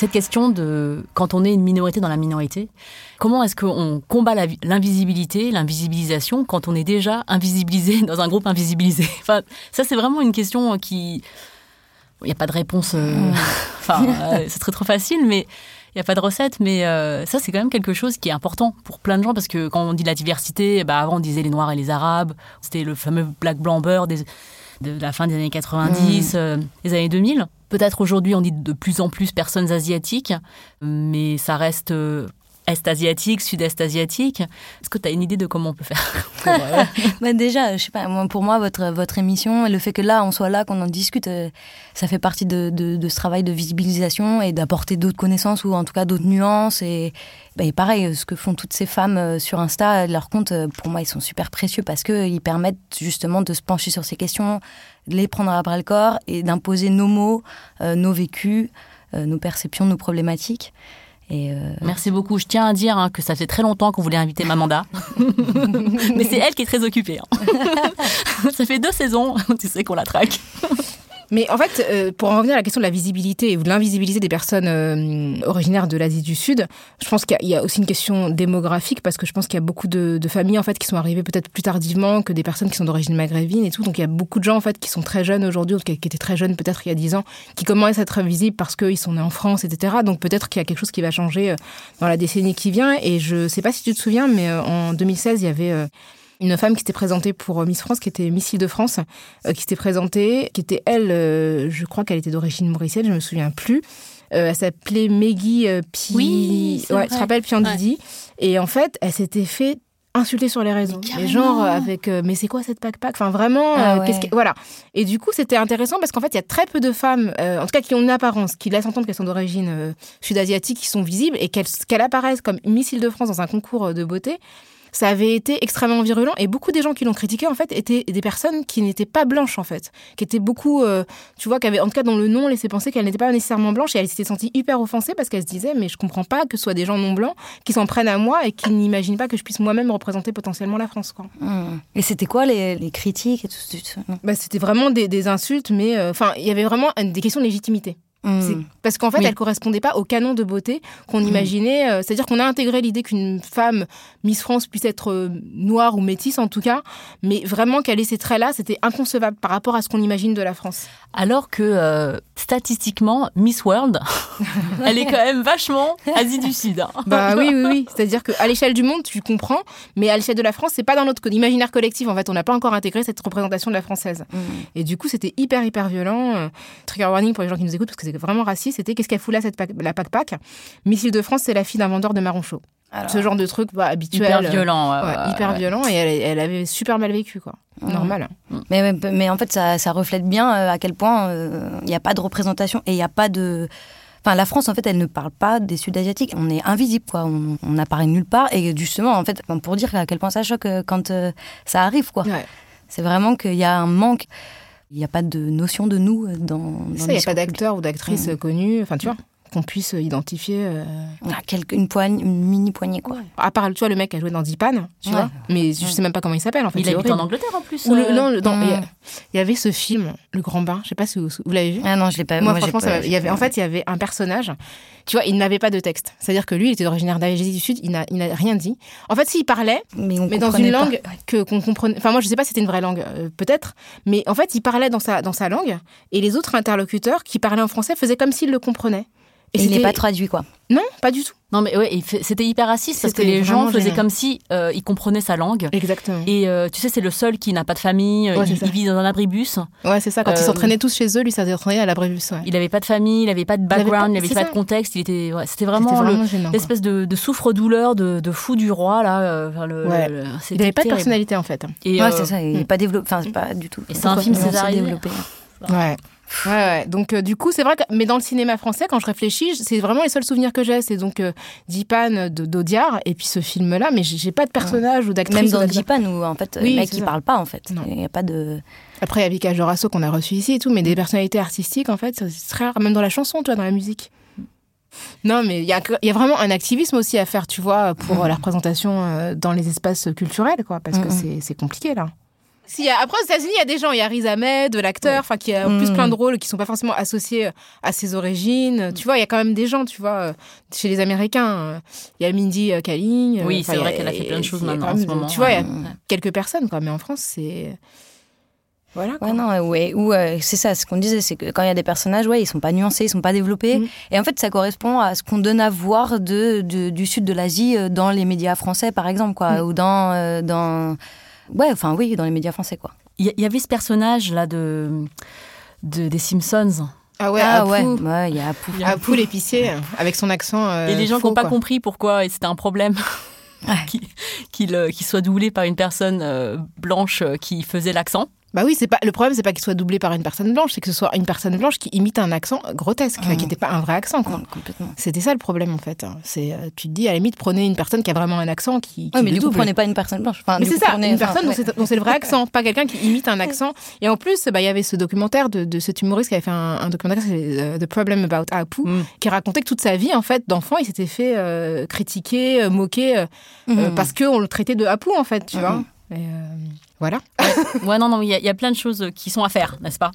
[SPEAKER 4] cette question de quand on est une minorité dans la minorité, comment est-ce qu'on combat l'invisibilisation quand on est déjà invisibilisé dans un groupe invisibilisé? Enfin, ça c'est vraiment une question qui... Il n'y a pas de réponse, c'est trop facile, mais il n'y a pas de recette. Mais ça, c'est quand même quelque chose qui est important pour plein de gens, parce que quand on dit la diversité, avant on disait les Noirs et les Arabes, c'était le fameux Black Blamber de la fin des années 90, des années 2000. Peut-être aujourd'hui, on dit de plus en plus personnes asiatiques, mais ça reste... Est-asiatique, sud-est asiatique. Est-ce que tu as une idée de comment on peut faire pour,
[SPEAKER 5] Déjà, je sais pas, pour moi, votre émission, le fait que là, on soit là, qu'on en discute, ça fait partie de ce travail de visibilisation et d'apporter d'autres connaissances ou en tout cas d'autres nuances. Et pareil, ce que font toutes ces femmes sur Insta, leurs comptes, pour moi, ils sont super précieux parce qu'ils permettent justement de se pencher sur ces questions, de les prendre à bras-le-corps et d'imposer nos mots, nos vécus, nos perceptions, nos problématiques.
[SPEAKER 4] Merci beaucoup. Je tiens à dire que ça fait très longtemps qu'on voulait inviter Mamanda. Mais c'est elle qui est très occupée. Ça fait 2 saisons, tu sais qu'on la traque.
[SPEAKER 1] Mais en fait, pour en revenir à la question de la visibilité ou de l'invisibilité des personnes originaires de l'Asie du Sud, je pense qu'il y a aussi une question démographique, parce que je pense qu'il y a beaucoup de familles en fait qui sont arrivées peut-être plus tardivement que des personnes qui sont d'origine maghrébine et tout. Donc il y a beaucoup de gens en fait qui sont très jeunes aujourd'hui, ou qui étaient très jeunes peut-être il y a 10 ans, qui commencent à être visibles parce qu'ils sont nés en France, etc. Donc peut-être qu'il y a quelque chose qui va changer dans la décennie qui vient. Et je sais pas si tu te souviens, mais en 2016, il y avait... une femme qui s'était présentée pour Miss France, qui était Miss Île-de-France, qui s'était présentée, qui était elle, je crois qu'elle était d'origine mauricienne, je me souviens plus. Elle s'appelait Meggy
[SPEAKER 4] Oui,
[SPEAKER 1] tu te rappelles, Piandidi. Et en fait, elle s'était fait insulter sur les réseaux. Mais genre avec mais c'est quoi cette pack-pack? Enfin vraiment, voilà. Et du coup, c'était intéressant parce qu'en fait, il y a très peu de femmes, en tout cas qui ont une apparence, qui laissent entendre qu'elles sont d'origine sud-asiatique, qui sont visibles et qu'elles apparaissent comme Miss Île-de-France dans un concours de beauté. Ça avait été extrêmement virulent et beaucoup des gens qui l'ont critiqué en fait étaient des personnes qui n'étaient pas blanches en fait, qui étaient beaucoup, tu vois, qui avaient en tout cas dans le nom laissé penser qu'elles n'étaient pas nécessairement blanches, et elles s'étaient senties hyper offensées parce qu'elles se disaient mais je comprends pas que ce soit des gens non blancs qui s'en prennent à moi et qui n'imaginent pas que je puisse moi-même représenter potentiellement la France, quoi.
[SPEAKER 5] Et c'était quoi les critiques et tout ça?
[SPEAKER 1] C'était vraiment des insultes, mais il y avait vraiment des questions de légitimité. Parce qu'en fait, elle correspondait pas au canon de beauté qu'on imaginait. C'est-à-dire qu'on a intégré l'idée qu'une femme Miss France puisse être noire ou métisse en tout cas, mais vraiment qu'elle ait ces traits-là, c'était inconcevable par rapport à ce qu'on imagine de la France.
[SPEAKER 4] Alors que statistiquement, Miss World, elle est quand même vachement Asie du Sud.
[SPEAKER 1] Oui. C'est-à-dire qu'à l'échelle du monde, tu comprends, mais à l'échelle de la France, c'est pas dans notre imaginaire collectif. En fait, on n'a pas encore intégré cette représentation de la française. Et du coup, c'était hyper violent. Trigger warning pour les gens qui nous écoutent, parce que c'est vraiment raciste. C'était qu'est-ce qu'elle fout là, la pack-pack. Miss Île-de-France, c'est la fille d'un vendeur de marrons chauds. Alors, ce genre de truc habituel.
[SPEAKER 4] Hyper violent.
[SPEAKER 1] Hyper violent, et elle avait super mal vécu, quoi. Normal.
[SPEAKER 5] Mais en fait, ça reflète bien à quel point il n'y a pas de représentation et il n'y a pas de... Enfin, la France, en fait, elle ne parle pas des Sud-Asiatiques. On est invisible, quoi. On n'apparaît nulle part. Et justement, en fait, pour dire à quel point ça choque quand ça arrive, quoi. Ouais. C'est vraiment qu'il y a un manque. Il n'y a pas de notion de nous dans
[SPEAKER 1] il n'y a pas d'acteur ou d'actrice connue, enfin tu vois, qu'on puisse identifier.
[SPEAKER 5] Une mini poignée, quoi.
[SPEAKER 1] À part, tu vois, le mec qui a joué dans Dipan, tu vois, mais je sais même pas comment il s'appelle, en fait.
[SPEAKER 4] Il habite en Angleterre, en plus.
[SPEAKER 1] Il y avait ce film, Le Grand Bain, je sais pas si vous l'avez vu.
[SPEAKER 5] Ah non, je l'ai pas vu.
[SPEAKER 1] Moi franchement, il y avait un personnage, tu vois, il n'avait pas de texte. C'est-à-dire que lui, il était originaire d'Asie du Sud, il n'a rien dit. En fait, s'il parlait, mais dans une langue qu'on comprenait. Enfin, moi, je sais pas si c'était une vraie langue, peut-être, mais en fait, il parlait dans sa langue, et les autres interlocuteurs qui parlaient en français faisaient comme s'ils le comprenaient.
[SPEAKER 5] Et il n'est pas traduit, quoi.
[SPEAKER 1] Non, pas du tout.
[SPEAKER 4] Non, mais c'était hyper raciste parce que les gens faisaient comme si ils comprenaient sa langue.
[SPEAKER 1] Exactement.
[SPEAKER 4] Et tu sais, c'est le seul qui n'a pas de famille, il vit dans un abribus.
[SPEAKER 1] Ouais, c'est ça. Quand ils s'entraînaient tous chez eux, lui, ça s'entraînait à l'abribus. Ouais.
[SPEAKER 4] Il n'avait pas de famille, il n'avait pas de background, il n'avait pas de contexte. C'était vraiment l'espèce de souffre-douleur de fou du roi, là.
[SPEAKER 1] Il n'avait pas de personnalité, en fait.
[SPEAKER 5] C'est ça, il n'est pas développé. Enfin, c'est pas du tout.
[SPEAKER 4] Et c'est un film césarisé.
[SPEAKER 1] Ouais. Donc du coup, c'est vrai que mais dans le cinéma français, quand je réfléchis, c'est vraiment les seuls souvenirs que j'ai, c'est donc Dipan d'Audiard et puis ce film-là, mais j'ai pas de personnage ou d'actrice.
[SPEAKER 5] Même dans Dipan où en fait le mec il parle pas en fait. Il y a pas de.
[SPEAKER 1] Après il y a Vika Jorasso qu'on a reçu ici et tout, mais des personnalités artistiques en fait, c'est très rare, même dans la chanson, tu vois, dans la musique. Non, mais il y a vraiment un activisme aussi à faire, tu vois, pour la représentation dans les espaces culturels, quoi, parce que c'est compliqué là. Après, aux États-Unis, il y a des gens. Il y a Riz Ahmed, l'acteur, qui a en plus plein de rôles qui sont pas forcément associés à ses origines. Tu vois, il y a quand même des gens, tu vois, chez les Américains. Il y a Mindy Kaling.
[SPEAKER 4] Oui, c'est vrai qu'elle a fait plein de choses maintenant en ce moment.
[SPEAKER 1] Tu vois, il y a quelques personnes, quoi. Mais en France, c'est... Voilà, quoi.
[SPEAKER 5] C'est ça, ce qu'on disait, c'est que quand il y a des personnages, ils sont pas nuancés, ils sont pas développés. Et en fait, ça correspond à ce qu'on donne à voir du sud de l'Asie dans les médias français, par exemple, quoi. Ou dans les médias français, quoi.
[SPEAKER 4] Il y avait ce personnage-là des Simpsons.
[SPEAKER 1] Ah ouais,
[SPEAKER 5] il y a Apu.
[SPEAKER 1] Apu l'épicier, avec son accent
[SPEAKER 4] et les gens qui n'ont pas compris pourquoi c'était un problème qu'il soit doublé par une personne blanche qui faisait l'accent.
[SPEAKER 1] Bah oui, le problème, c'est pas qu'il soit doublé par une personne blanche, c'est que ce soit une personne blanche qui imite un accent grotesque, qui n'était pas un vrai accent, quoi.
[SPEAKER 5] Complètement. C'était
[SPEAKER 1] ça le problème, en fait. Tu te dis, à la limite, prenez une personne qui a vraiment un accent qui
[SPEAKER 5] mais du coup, prenez pas une personne blanche.
[SPEAKER 1] Mais c'est ça, une personne dont c'est le vrai accent, pas quelqu'un qui imite un accent. Et en plus, il y avait ce documentaire de cet humoriste qui avait fait un documentaire, c'est The Problem About Apu, qui racontait que toute sa vie, en fait, d'enfant, il s'était fait critiquer, moquer, parce qu'on le traitait de Apu, en fait, tu vois. Et voilà.
[SPEAKER 4] Il y a plein de choses qui sont à faire, n'est-ce pas?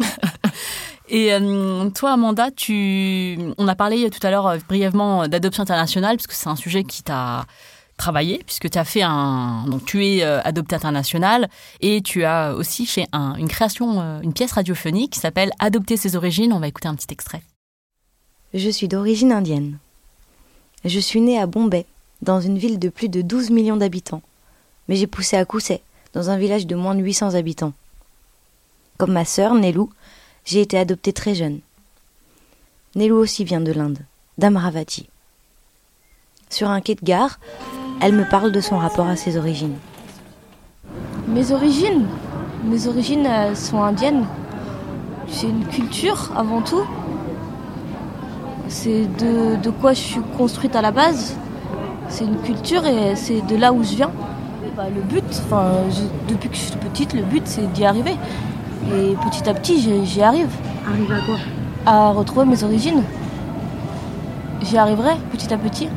[SPEAKER 4] Et toi, Amanda, on a parlé tout à l'heure brièvement d'adoption internationale, parce que c'est un sujet qui t'a travaillé, puisque tu as fait donc tu es adoptée internationale, et tu as aussi fait une création, une pièce radiophonique qui s'appelle Adopter ses origines. On va écouter un petit extrait.
[SPEAKER 5] Je suis d'origine indienne. Je suis née à Bombay, dans une ville de plus de 12 millions d'habitants. Mais j'ai poussé à Kousset, dans un village de moins de 800 habitants. Comme ma sœur, Nellou, j'ai été adoptée très jeune. Nellou aussi vient de l'Inde, d'Amravati. Sur un quai de gare, elle me parle de son rapport à ses origines.
[SPEAKER 7] Mes origines, elles sont indiennes. C'est une culture avant tout. C'est de quoi je suis construite à la base. C'est une culture et c'est de là où je viens. Le but, depuis que je suis petite, le but c'est d'y arriver. Et petit à petit, j'y arrive.
[SPEAKER 5] Arrive à quoi?
[SPEAKER 7] À retrouver mes origines. J'y arriverai petit à petit.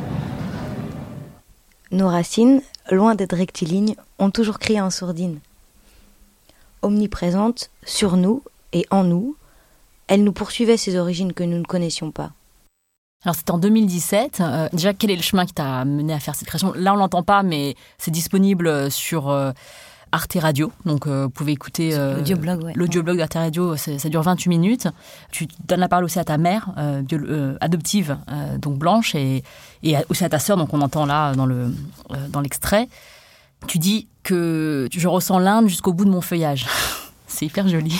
[SPEAKER 5] Nos racines, loin d'être rectilignes, ont toujours crié en sourdine. Omniprésentes, sur nous et en nous, elles nous poursuivaient ces origines que nous ne connaissions pas.
[SPEAKER 4] Alors, c'était en 2017. Déjà, quel est le chemin qui t'a mené à faire cette création? Là, on l'entend pas, mais c'est disponible sur Arte Radio. Donc, vous pouvez écouter l'audioblog d'Arte Radio. Ça dure 28 minutes. Tu donnes la parole aussi à ta mère adoptive, donc blanche, et aussi à ta sœur. Donc, on entend là dans l'extrait. Tu dis que je ressens l'Inde jusqu'au bout de mon feuillage. C'est hyper joli.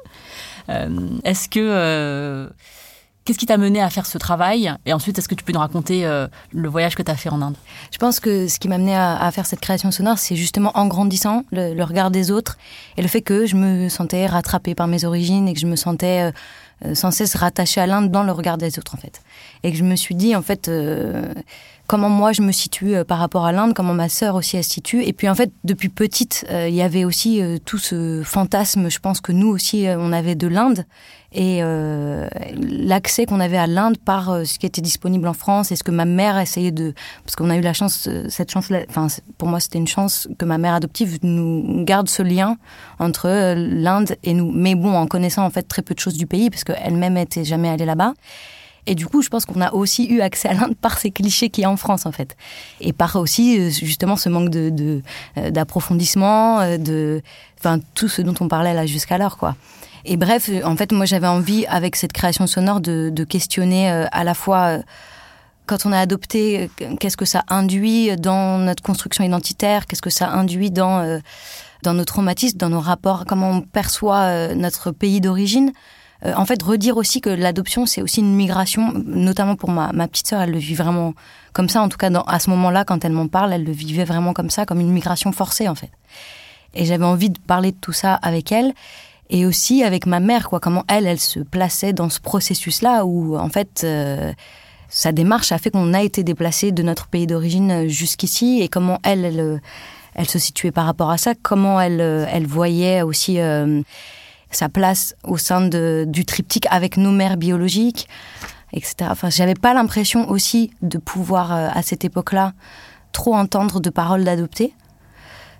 [SPEAKER 4] Qu'est-ce qui t'a mené à faire ce travail? Et ensuite, est-ce que tu peux nous raconter le voyage que tu as fait en Inde?
[SPEAKER 5] Je pense que ce qui m'a mené à faire cette création sonore, c'est justement en grandissant, le regard des autres et le fait que je me sentais rattrapée par mes origines et que je me sentais sans cesse rattachée à l'Inde dans le regard des autres, en fait. Et que je me suis dit, en fait, comment moi je me situe par rapport à l'Inde, comment ma sœur aussi elle se situe. Et puis, en fait, depuis petite, il y avait aussi tout ce fantasme, je pense que nous aussi, on avait de l'Inde. Et l'accès qu'on avait à l'Inde par ce qui était disponible en France et ce que ma mère essayait de... Parce qu'on a eu la chance, cette chance-là, pour moi c'était une chance que ma mère adoptive nous garde ce lien entre l'Inde et nous. Mais bon, en connaissant en fait très peu de choses du pays, parce qu'elle-même n'était jamais allée là-bas. Et du coup, je pense qu'on a aussi eu accès à l'Inde par ces clichés qu'il y a en France, en fait. Et par aussi, justement, ce manque d'approfondissement, tout ce dont on parlait là jusqu'alors, quoi. Et bref, en fait, moi, j'avais envie, avec cette création sonore, de questionner à la fois, quand on est adopté, qu'est-ce que ça induit dans notre construction identitaire, qu'est-ce que ça induit dans nos traumatismes, dans nos rapports, comment on perçoit notre pays d'origine. En fait, redire aussi que l'adoption, c'est aussi une migration, notamment pour ma petite sœur, elle le vit vraiment comme ça, en tout cas à ce moment-là, quand elle m'en parle, elle le vivait vraiment comme ça, comme une migration forcée, en fait. Et j'avais envie de parler de tout ça avec elle. Et aussi avec ma mère, quoi, comment elle se plaçait dans ce processus-là où, en fait, sa démarche a fait qu'on a été déplacé de notre pays d'origine jusqu'ici et comment elle se situait par rapport à ça, comment elle voyait aussi sa place au sein du triptyque avec nos mères biologiques, etc. Enfin, j'avais pas l'impression aussi de pouvoir, à cette époque-là, trop entendre de paroles d'adoptés.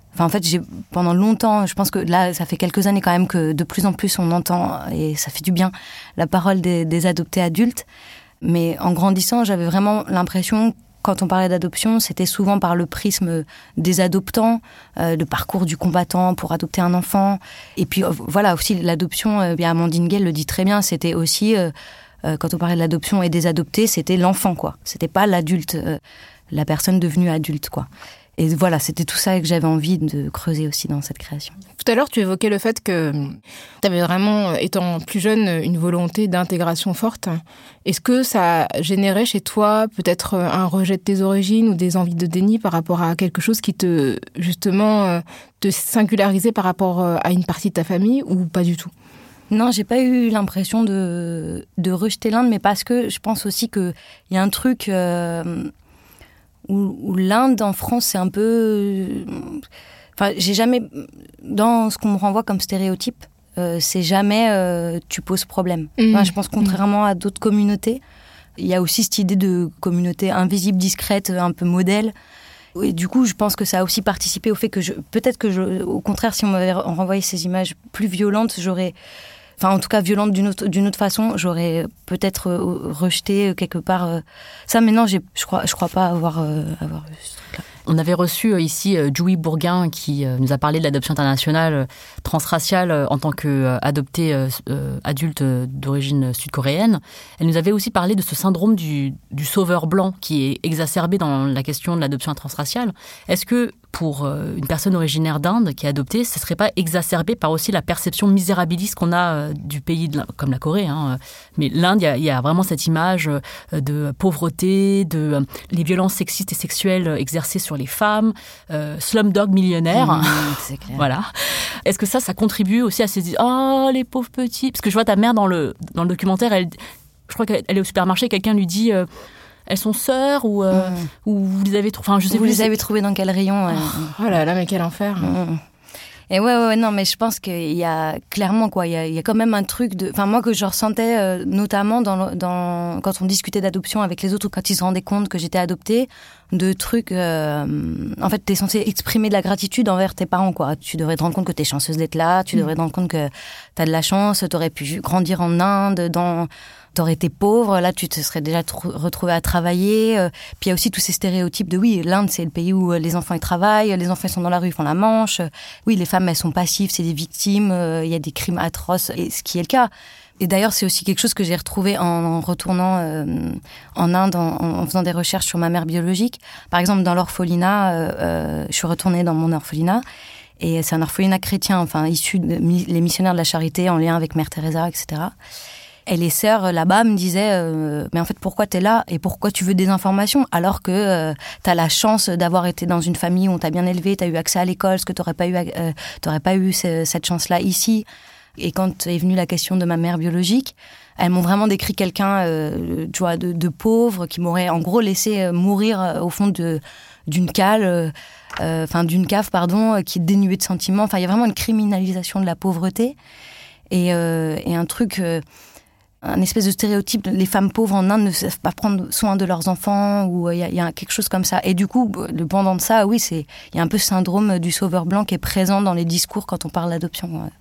[SPEAKER 5] Enfin, en fait, pendant longtemps, je pense que là, ça fait quelques années quand même que de plus en plus on entend, et ça fait du bien, la parole des adoptés adultes. Mais en grandissant, j'avais vraiment l'impression, quand on parlait d'adoption, c'était souvent par le prisme des adoptants, le parcours du combattant pour adopter un enfant. Et puis voilà, aussi l'adoption, bien Amandine Gay le dit très bien, c'était aussi, quand on parlait de l'adoption et des adoptés, c'était l'enfant, quoi. C'était pas l'adulte, la personne devenue adulte, quoi. Et voilà, c'était tout ça que j'avais envie de creuser aussi dans cette création.
[SPEAKER 1] Tout à l'heure, tu évoquais le fait que tu avais vraiment, étant plus jeune, une volonté d'intégration forte. Est-ce que ça générait chez toi peut-être un rejet de tes origines ou des envies de déni par rapport à quelque chose qui te, justement, te singularisait par rapport à une partie de ta famille ou pas du tout ?
[SPEAKER 5] Non, j'ai pas eu l'impression de rejeter l'Inde, mais parce que je pense aussi qu'il y a un truc... où l'Inde en France c'est un peu, enfin j'ai jamais, dans ce qu'on me renvoie comme stéréotype, c'est jamais tu poses problème. Enfin, je pense contrairement à d'autres communautés, il y a aussi cette idée de communauté invisible, discrète, un peu modèle. Et du coup, je pense que ça a aussi participé au fait que peut-être que au contraire, si on m'avait renvoyé ces images plus violentes, j'aurais, enfin en tout cas violente d'une autre façon, j'aurais peut-être rejeté quelque part ça. Mais non, je crois pas avoir eu ce truc-là.
[SPEAKER 4] On avait reçu ici Julie Bourguin qui nous a parlé de l'adoption internationale transraciale en tant qu'adoptée adulte d'origine sud-coréenne. Elle nous avait aussi parlé de ce syndrome du sauveur blanc qui est exacerbé dans la question de l'adoption transraciale. Est-ce que pour une personne originaire d'Inde qui est adoptée, ce ne serait pas exacerbé par aussi la perception misérabiliste qu'on a du pays, comme la Corée, hein. Mais l'Inde, il y a vraiment cette image de pauvreté, de les violences sexistes et sexuelles exercées sur les femmes, Slumdog Millionnaire.
[SPEAKER 5] C'est clair.
[SPEAKER 4] Voilà. Est-ce que ça contribue aussi à ces... Oh, les pauvres petits... Parce que je vois ta mère dans le documentaire, je crois qu'elle est au supermarché, quelqu'un lui dit... elles sont sœurs ou vous les avez trouvées, enfin je sais
[SPEAKER 5] vous
[SPEAKER 4] plus.
[SPEAKER 5] Les avez trouvées dans quel rayon
[SPEAKER 1] Oh là là, mais quel enfer.
[SPEAKER 5] Et ouais, non, mais je pense qu'il y a clairement, quoi, il y a quand même un truc de, enfin, moi, que je ressentais, notamment quand on discutait d'adoption avec les autres, ou quand ils se rendaient compte que j'étais adoptée, de trucs, en fait, t'es censé exprimer de la gratitude envers tes parents, quoi. Tu devrais te rendre compte que t'es chanceuse d'être là, tu devrais te rendre compte que t'as de la chance, t'aurais pu grandir en Inde, t'aurais été pauvre, là tu te serais déjà retrouvé à travailler. Puis il y a aussi tous ces stéréotypes de oui, l'Inde c'est le pays où les enfants ils travaillent, les enfants ils sont dans la rue, ils font la manche. Oui, les femmes elles sont passives, c'est des victimes, il y a des crimes atroces, et ce qui est le cas. Et d'ailleurs c'est aussi quelque chose que j'ai retrouvé en retournant en Inde, en faisant des recherches sur ma mère biologique. Par exemple dans l'orphelinat, je suis retournée dans mon orphelinat. Et c'est un orphelinat chrétien, enfin issu les missionnaires de la charité en lien avec Mère Teresa, etc. Et les sœurs là-bas me disaient mais en fait pourquoi t'es là et pourquoi tu veux des informations alors que t'as la chance d'avoir été dans une famille où on t'a bien élevé, t'as eu accès à l'école, ce que t'aurais pas eu cette chance-là ici. Et quand est venue la question de ma mère biologique, elles m'ont vraiment décrit quelqu'un tu vois, de pauvre qui m'aurait en gros laissé mourir au fond d'une cale, d'une cave pardon, qui est dénuée de sentiments. Enfin il y a vraiment une criminalisation de la pauvreté et un truc un espèce de stéréotype, les femmes pauvres en Inde ne savent pas prendre soin de leurs enfants, ou il y a quelque chose comme ça. Et du coup, le pendant de ça, oui, il y a un peu ce syndrome du sauveur blanc qui est présent dans les discours quand on parle d'adoption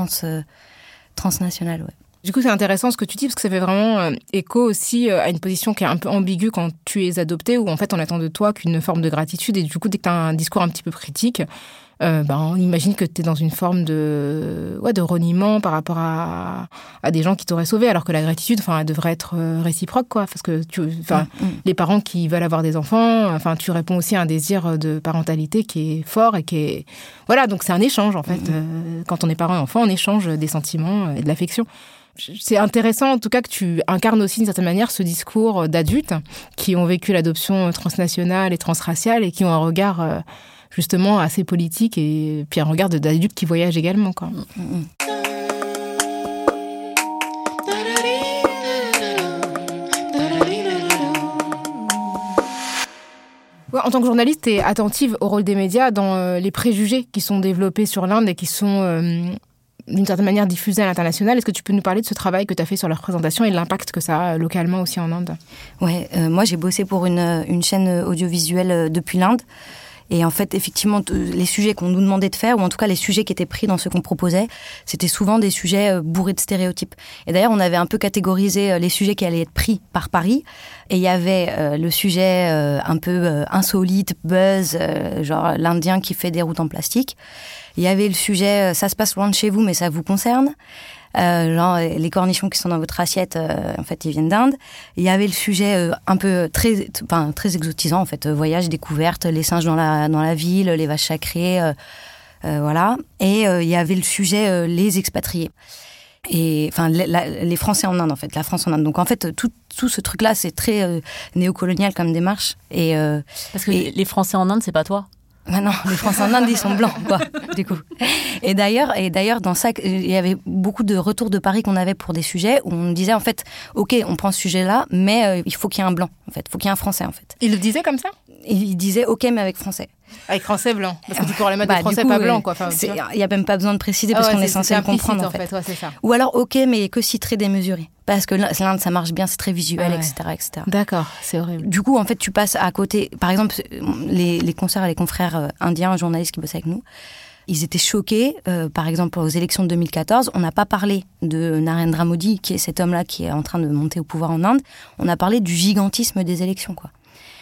[SPEAKER 5] transnationale. Ouais.
[SPEAKER 1] Du coup, c'est intéressant ce que tu dis, parce que ça fait vraiment écho aussi à une position qui est un peu ambiguë quand tu es adopté, où en fait on attend de toi qu'une forme de gratitude, et du coup, dès que tu as un discours un petit peu critique, on imagine que tu es dans une forme de reniement par rapport à des gens qui t'auraient sauvé, alors que la gratitude, elle devrait être réciproque, quoi, parce que les parents qui veulent avoir des enfants, tu réponds aussi à un désir de parentalité qui est fort et qui est... Voilà, donc c'est un échange, en fait. Quand on est parent et enfant, on échange des sentiments et de l'affection. C'est intéressant, en tout cas, que tu incarnes aussi, d'une certaine manière, ce discours d'adultes qui ont vécu l'adoption transnationale et transraciale et qui ont un regard... justement assez politique, et puis un regard d'adultes qui voyagent également, quoi. Ouais, en tant que journaliste, tu es attentive au rôle des médias dans les préjugés qui sont développés sur l'Inde et qui sont d'une certaine manière diffusés à l'international. Est-ce que tu peux nous parler de ce travail que tu as fait sur leur représentation et l'impact que ça a localement aussi en Inde ?
[SPEAKER 5] Ouais, moi j'ai bossé pour une chaîne audiovisuelle depuis l'Inde. Et en fait, effectivement, les sujets qu'on nous demandait de faire, ou en tout cas les sujets qui étaient pris dans ce qu'on proposait, c'était souvent des sujets bourrés de stéréotypes. Et d'ailleurs, on avait un peu catégorisé les sujets qui allaient être pris par Paris. Et il y avait le sujet un peu insolite, buzz, genre l'Indien qui fait des routes en plastique. Il y avait le sujet ça se passe loin de chez vous, mais ça vous concerne. Genre les cornichons qui sont dans votre assiette, en fait, ils viennent d'Inde. Il y avait le sujet un peu très exotisant, en fait, voyage, découverte, les singes dans la ville, les vaches sacrées, voilà. Et il y avait le sujet les expatriés. Et enfin les Français en Inde, en fait, la France en Inde. Donc en fait tout ce truc-là, c'est très néocolonial comme démarche. Et
[SPEAKER 4] parce que les Français en Inde, c'est pas toi.
[SPEAKER 5] Ah non, les Français en Inde, ils sont blancs, quoi, du coup. Et d'ailleurs, dans ça, il y avait beaucoup de retours de Paris qu'on avait pour des sujets où on disait, en fait, OK, on prend ce sujet-là, mais il faut qu'il y ait un blanc, en fait. Il faut qu'il y ait un Français, en fait.
[SPEAKER 1] Il le disait comme ça ?
[SPEAKER 5] Il disait, OK, mais avec Français.
[SPEAKER 1] Avec Français blanc. Parce que tu pourrais mettre des Français pas blancs, quoi. Enfin,
[SPEAKER 5] il n'y a même pas besoin de préciser parce qu'on est censé le comprendre, en fait.
[SPEAKER 1] Ouais, c'est ça.
[SPEAKER 5] Ou alors, OK, mais que si très démesuré. Parce que l'Inde, ça marche bien, c'est très visuel, etc., etc.
[SPEAKER 1] D'accord, c'est horrible.
[SPEAKER 5] Du coup, en fait, tu passes à côté. Par exemple, les consoeurs et les confrères indiens, journalistes qui bossaient avec nous, ils étaient choqués. Par exemple, aux élections de 2014, on n'a pas parlé de Narendra Modi, qui est cet homme-là qui est en train de monter au pouvoir en Inde. On a parlé du gigantisme des élections, quoi.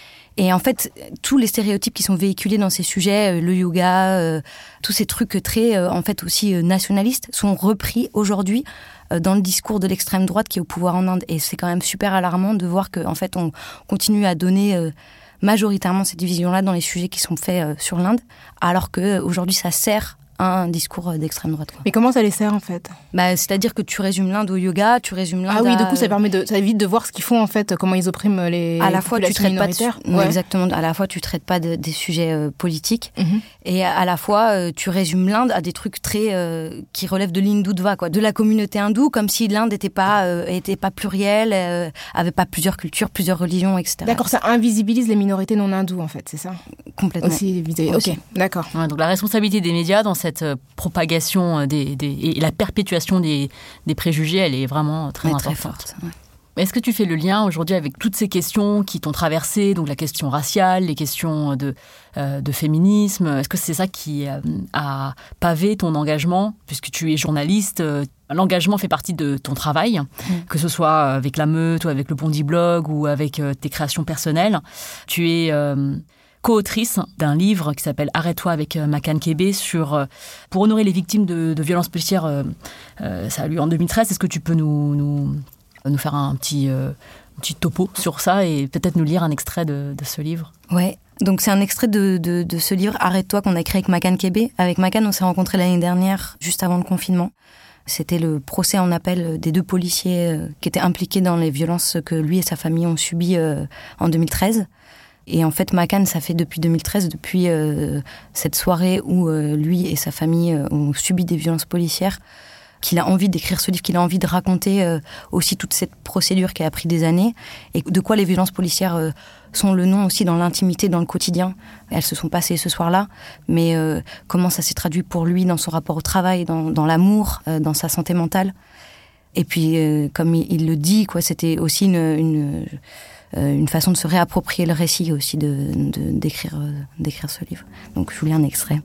[SPEAKER 5] Et en fait, tous les stéréotypes qui sont véhiculés dans ces sujets, le yoga, tous ces trucs très, en fait, aussi nationalistes, sont repris aujourd'hui dans le discours de l'extrême droite qui est au pouvoir en Inde. Et c'est quand même super alarmant de voir qu'en fait, on continue à donner majoritairement cette division-là dans les sujets qui sont faits sur l'Inde, alors qu'aujourd'hui, ça sert un discours d'extrême droite, quoi.
[SPEAKER 1] Mais comment ça les sert, en fait ?
[SPEAKER 5] C'est-à-dire que tu résumes l'Inde au yoga, tu résumes l'Inde
[SPEAKER 1] du coup, ça évite de voir ce qu'ils font, en fait, comment ils oppriment les
[SPEAKER 5] à la fois, tu traites
[SPEAKER 1] minoritaires.
[SPEAKER 5] Pas exactement. À la fois, tu traites pas des sujets politiques, et à la fois, tu résumes l'Inde à des trucs très qui relèvent de l'hindoutva, quoi, de la communauté hindoue, comme si l'Inde n'était pas plurielle, avait pas plusieurs cultures, plusieurs religions, etc.
[SPEAKER 1] D'accord, ça invisibilise les minorités non hindoues, en fait, c'est ça ?
[SPEAKER 5] Complètement.
[SPEAKER 1] Aussi. Ok, d'accord.
[SPEAKER 4] Ouais, donc la responsabilité des médias dans cette propagation et la perpétuation des préjugés, elle est vraiment très importante. Très forte. Ouais. Est-ce que tu fais le lien aujourd'hui avec toutes ces questions qui t'ont traversé, donc la question raciale, les questions de féminisme ? Est-ce que c'est ça qui a pavé ton engagement, puisque tu es journaliste ? L'engagement fait partie de ton travail, que ce soit avec la Meute ou avec le Bondi Blog ou avec tes créations personnelles. Tu es co-autrice d'un livre qui s'appelle « Arrête-toi » avec Makan Kébé pour honorer les victimes de violences policières. Ça a eu lieu en 2013. Est-ce que tu peux nous faire un petit topo sur ça et peut-être nous lire un extrait de ce livre ?
[SPEAKER 5] Ouais. Donc c'est un extrait de ce livre « Arrête-toi » qu'on a écrit avec Makan Kébé. Avec Makan, on s'est rencontrés l'année dernière, juste avant le confinement. C'était le procès en appel des 2 policiers qui étaient impliqués dans les violences que lui et sa famille ont subies en 2013. Et en fait, Makan, ça fait depuis 2013, depuis cette soirée où lui et sa famille ont subi des violences policières, qu'il a envie d'écrire ce livre, qu'il a envie de raconter aussi toute cette procédure qui a pris des années, et de quoi les violences policières sont le nom aussi dans l'intimité, dans le quotidien. Elles se sont passées ce soir-là, mais comment ça s'est traduit pour lui dans son rapport au travail, dans l'amour, dans sa santé mentale. Et puis, comme il le dit, quoi, c'était aussi une façon de se réapproprier le récit aussi, d'écrire ce livre. Donc je vous lis un extrait.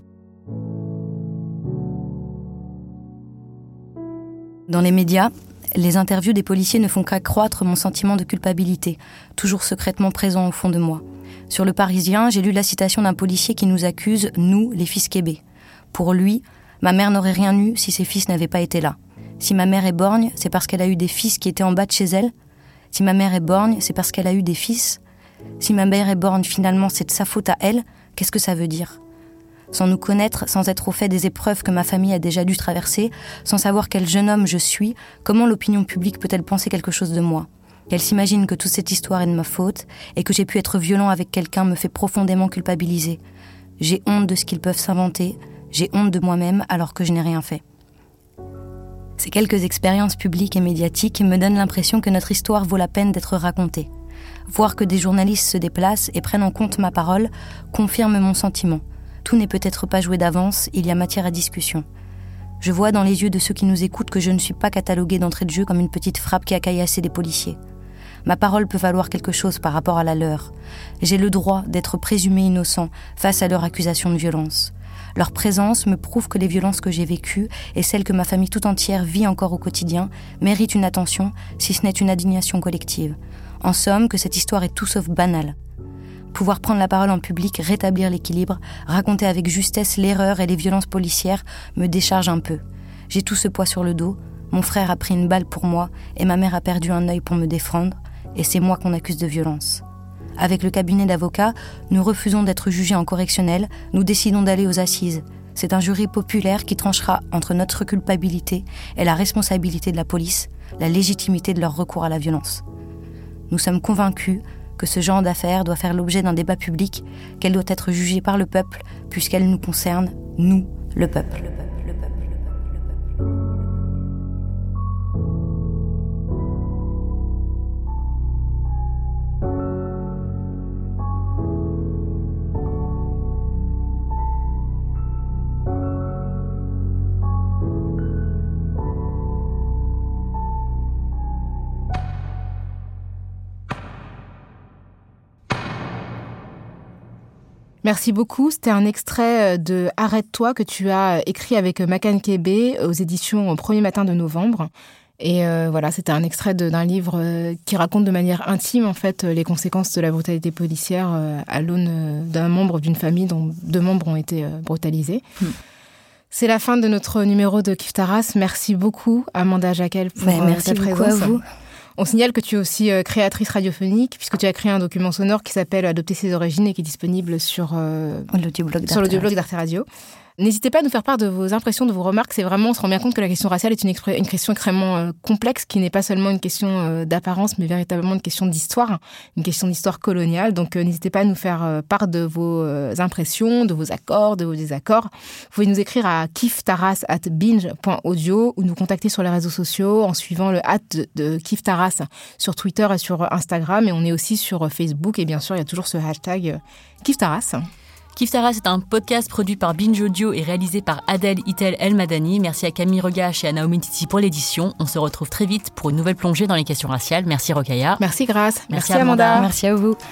[SPEAKER 5] Dans les médias, les interviews des policiers ne font qu'accroître mon sentiment de culpabilité, toujours secrètement présent au fond de moi. Sur Le Parisien, j'ai lu la citation d'un policier qui nous accuse, nous, les fils Kébé. Pour lui, ma mère n'aurait rien eu si ses fils n'avaient pas été là. Si ma mère est borgne, c'est parce qu'elle a eu des fils qui étaient en bas de chez elle. Si ma mère est borgne, c'est parce qu'elle a eu des fils. Si ma mère est borgne, finalement, c'est de sa faute à elle. Qu'est-ce que ça veut dire ? Sans nous connaître, sans être au fait des épreuves que ma famille a déjà dû traverser, sans savoir quel jeune homme je suis, comment l'opinion publique peut-elle penser quelque chose de moi ? Qu'elle s'imagine que toute cette histoire est de ma faute et que j'ai pu être violent avec quelqu'un me fait profondément culpabiliser. J'ai honte de ce qu'ils peuvent s'inventer, j'ai honte de moi-même alors que je n'ai rien fait. Ces quelques expériences publiques et médiatiques me donnent l'impression que notre histoire vaut la peine d'être racontée. Voir que des journalistes se déplacent et prennent en compte ma parole confirme mon sentiment. Tout n'est peut-être pas joué d'avance, il y a matière à discussion. Je vois dans les yeux de ceux qui nous écoutent que je ne suis pas cataloguée d'entrée de jeu comme une petite frappe qui a caillassé des policiers. Ma parole peut valoir quelque chose par rapport à la leur. J'ai le droit d'être présumé innocent face à leur accusation de violence. Leur présence me prouve que les violences que j'ai vécues et celles que ma famille tout entière vit encore au quotidien méritent une attention, si ce n'est une indignation collective. En somme, que cette histoire est tout sauf banale. Pouvoir prendre la parole en public, rétablir l'équilibre, raconter avec justesse l'erreur et les violences policières me décharge un peu. J'ai tout ce poids sur le dos, mon frère a pris une balle pour moi et ma mère a perdu un œil pour me défendre, et c'est moi qu'on accuse de violence. Avec le cabinet d'avocats, nous refusons d'être jugés en correctionnel, nous décidons d'aller aux assises. C'est un jury populaire qui tranchera entre notre culpabilité et la responsabilité de la police, la légitimité de leur recours à la violence. Nous sommes convaincus que ce genre d'affaire doit faire l'objet d'un débat public, qu'elle doit être jugée par le peuple, puisqu'elle nous concerne, nous, le peuple.
[SPEAKER 1] Merci beaucoup. C'était un extrait de Arrête-toi que tu as écrit avec Makan Kébé aux éditions Premier Matin de Novembre. Et voilà, c'était un extrait d'un livre qui raconte de manière intime en fait les conséquences de la brutalité policière à l'aune d'un membre d'une famille dont 2 membres ont été brutalisés. C'est la fin de notre numéro de Kif Taras. Merci beaucoup Amanda Jacquel pour
[SPEAKER 5] merci
[SPEAKER 1] ta présence.
[SPEAKER 5] Beaucoup à vous.
[SPEAKER 1] On signale que tu es aussi créatrice radiophonique, puisque tu as créé un document sonore qui s'appelle Adopter ses origines et qui est disponible sur l'audioblog d'Arte Radio. N'hésitez pas à nous faire part de vos impressions, de vos remarques. C'est vraiment, on se rend bien compte que la question raciale est une question extrêmement complexe, qui n'est pas seulement une question d'apparence, mais véritablement une question d'histoire coloniale. Donc n'hésitez pas à nous faire part de vos impressions, de vos accords, de vos désaccords. Vous pouvez nous écrire à kiftaras@binge.audio ou nous contacter sur les réseaux sociaux en suivant le @ de Kiftaras sur Twitter et sur Instagram. Et on est aussi sur Facebook. Et bien sûr, il y a toujours ce hashtag Kiftaras.
[SPEAKER 4] Kif Taras est un podcast produit par Binge Audio et réalisé par Adèle Itel El Madani. Merci à Camille Regache et à Naomi Titi pour l'édition. On se retrouve très vite pour une nouvelle plongée dans les questions raciales. Merci Rokhaya.
[SPEAKER 1] Merci Grace.
[SPEAKER 4] Merci Amanda.
[SPEAKER 5] Merci à vous.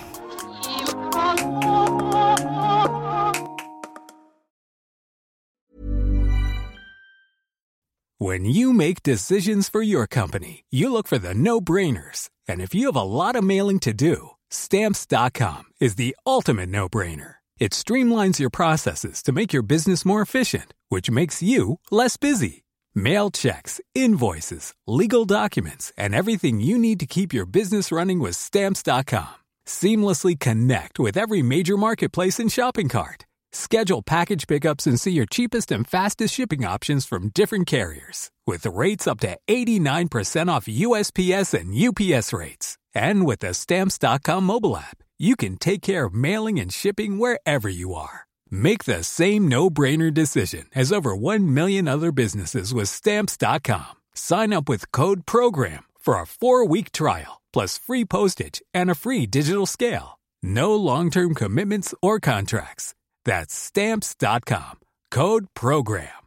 [SPEAKER 8] When you make decisions for your company, you look for the no-brainers. And if you have a lot of mailing to do, Stamps.com is the ultimate no-brainer. It streamlines your processes to make your business more efficient, which makes you less busy. Mail checks, invoices, legal documents, and everything you need to keep your business running with Stamps.com. Seamlessly connect with every major marketplace and shopping cart. Schedule package pickups and see your cheapest and fastest shipping options from different carriers, with rates up to 89% off USPS and UPS rates. And with the Stamps.com mobile app, you can take care of mailing and shipping wherever you are. Make the same no-brainer decision as over 1 million other businesses with Stamps.com. Sign up with code PROGRAM for a 4-week trial, plus free postage and a free digital scale. No long-term commitments or contracts. That's Stamps.com. Code PROGRAM.